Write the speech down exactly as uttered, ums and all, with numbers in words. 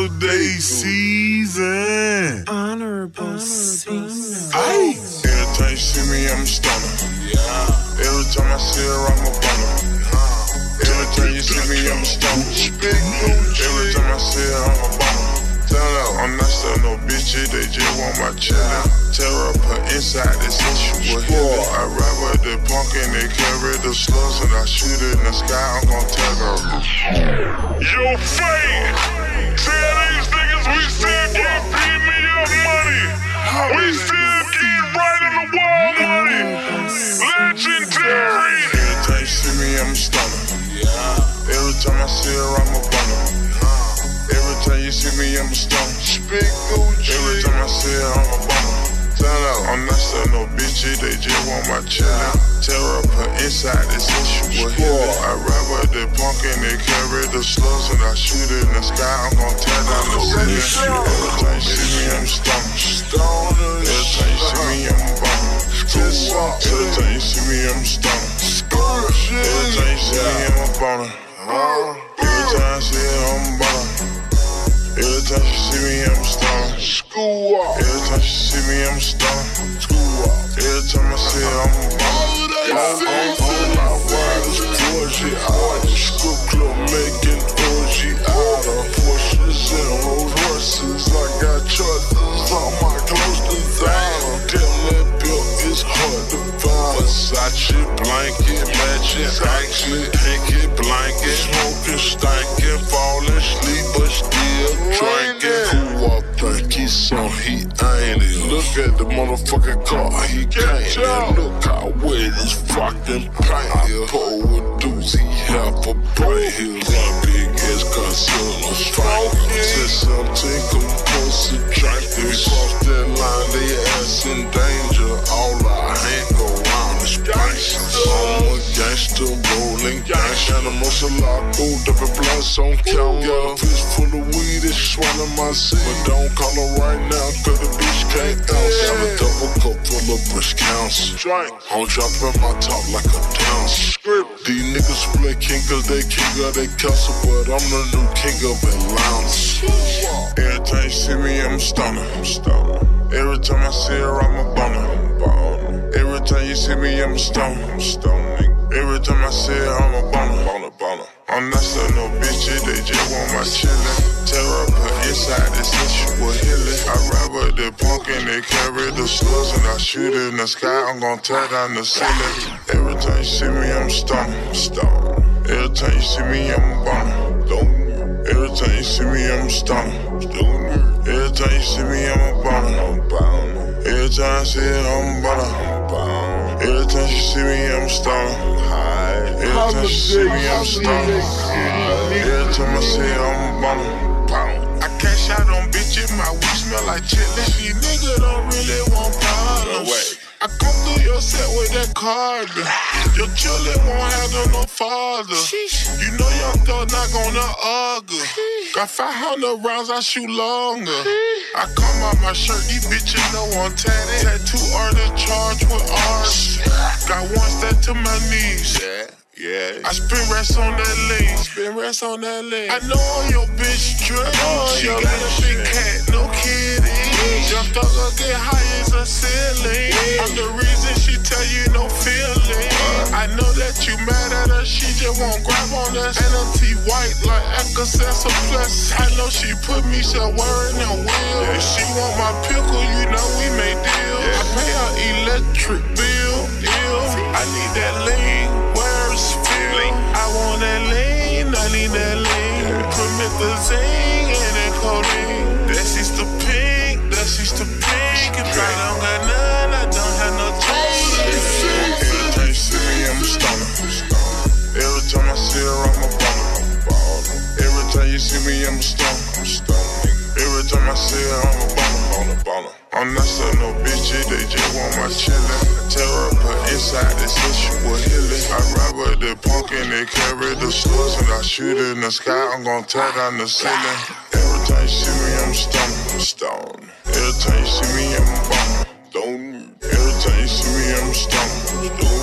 holiday season. Honorable season. Ay. Every time you see me, I'm a stunner. Yeah. Every time I see her, I'm a bunner. Every time you see me, I'm a stunner. Every time I see her, I'm a bunner. Tell her I'm not selling no bitches, they just want my chillin'. Tear up her inside, they sensual healing. I ride with the punk and they carry the slugs, and I shoot it in the sky, I'm gon' tag her. Yo, Fate! Tell these niggas we still get premium money. We still get right in the wall money. Legendary! Every time you see me, I'm a stunner. Every time I see her, I'm a bunner. Every time you see me, I'm a stunner. Every time I see her, I'm a bunner. Tell her I'm not selling no bitches, they just want my chillin'. Tear up her inside, they sensual healing. I ride with the punk and they carry the slugs, and I shoot it in the sky, I'm gon' tear down the ceiling. Every time you see me, I'm a stunner. Every time you see me, I'm a bunner. Every time you see me, I'm a stunner. Every time you see me, I'm a bunner. Every time I see her, I'm a bunner. Every time she see me, I'm a stunner. Every time she see me, I'm a stunner. Every time I see her, I'm a bunner. All I ride is Porsche out of strip club, making orgy out of Porsches and Rolls Royces. I got chargers on my clothes designer. Damn, that bill is hard to find. Versace blanket, matching action, pinky blanket, smoking, stankin', falling asleep, but still drinking. Who I think he's so he ain't it? Look at the motherfucking car he can't. And look how wet his fucking paint. I pull with dudes, he half a bright hill. Run big ass concealer, strangler. Said something compulsive, drink. If we cross that line, they ass in danger. All I ain't go round is gangsters. I'm a gangster, rolling gangster. Animals a lot, gold up in blood, on count. Got a fist full of weed, it's swallowing my seed. But don't call her right now, cause the bitch can't ounce. I'm a double cup full of breast cancer. I'm dropping my top like a dance. These niggas play king cause they king of their castle, but I'm the new king of Atlanta. Every time you see me, I'm a stunner. Every time I see her, I'm a bunner. Every time you see me, I'm a stunner. Every time I see her, I'm a bunner. I'm not selling no bitches, they just want my chillin'. Tear up her inside, they sensual healing. I ride with the punk and they carry the slugs, and I shoot it in the sky, I'm gon' tear down the ceiling. Every time you see me, I'm a stunner. Every time you see me, I'm a bunner. Every time you see me, I'm a stunner. Every time you see me, I'm a bunner. Every time I see her, I'm a bunner. Every time she see me, I'm a stunner. Every time she see me, I'm a stunner. Every time I see her, I'm a bunner. I cash out on bitches, my weed smell like chitlin'. These niggas don't really want problems. No way. I come through your set with that carbon. Your children won't have no, no father. You know young thug not gonna argue. Got five hundred rounds, I shoot longer. I come out my shirt, these bitches know I'm tatted. Tattoo artist charged with arts. Got one step to my knees. Yeah. Yeah. I spin rest on that lane, spin rest on that lane. I know your bitch drunk, oh, she got a big cat, no kidding. Young thugger get high as a ceiling. I'm the reason she tell you no feeling. I know that you mad at her, she just won't grab on us. N L T white like Alka-Seltzer plus. I know she put me somewhere in the wheel. If she want my pickle, you know we make deals. I pay her electric bill, ill. I need that lean. I want that lean, I need that lean. Promethazine and that codeine. That's just the pink, that's just the pink. If I don't got none, I don't have no change. Every time you see me, I'm a stunner. Every time I see her, I'm a bunner. Every time you see me, I'm a stunner. Every time I see her, I'm a bunner. I'm not selling no bitches, they just want my chillin'. Tear up her inside, they sensual healing. I ride with the punk and they carry the slugs, and I shoot it in the sky, I'm gon' tear down the ceiling. Every time you see me, I'm a stunner. Every time you see me, I'm a bunner. Every time you see me, I'm a stunner.